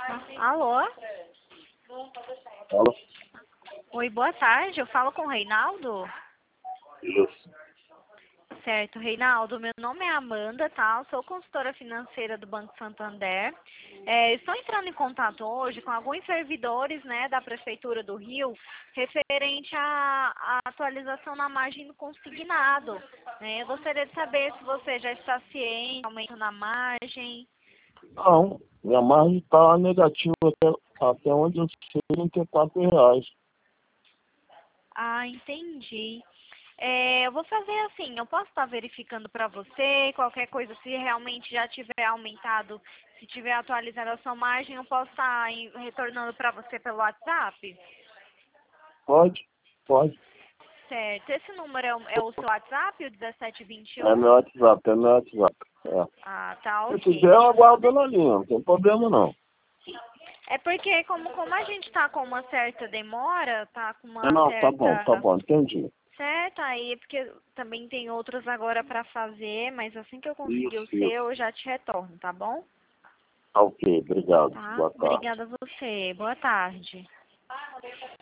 Alô? Fala. Oi, boa tarde. Eu falo com o Reinaldo? Isso. Certo, Reinaldo. Meu nome é Amanda, tá? Eu sou consultora financeira do Banco Santander. Estou entrando em contato hoje com alguns servidores, né, da Prefeitura do Rio, referente à atualização na margem do consignado, né? Eu gostaria de saber se você já está ciente, aumento na margem. Não, minha margem está negativa até onde eu sei, R$ 34. Ah, entendi. Eu vou fazer assim, eu posso estar verificando para você, qualquer coisa, se realmente já tiver aumentado, se tiver atualizado a sua margem, eu posso estar retornando para você pelo WhatsApp? Pode? Pode. Certo. Esse número é o seu WhatsApp, o É 1721? meu WhatsApp, é meu WhatsApp. É. Ah, tá, Se ok. quiser, eu aguardo na linha, não tem problema não. É porque como a gente tá com uma certa demora, tá com uma Não, tá certa. bom, entendi. Certo, aí porque também tem outros agora para fazer, mas assim que eu conseguir o Isso. seu, eu já te retorno, tá bom? Tá ok, obrigado. Tá? Boa tarde. Obrigada a você. Boa tarde.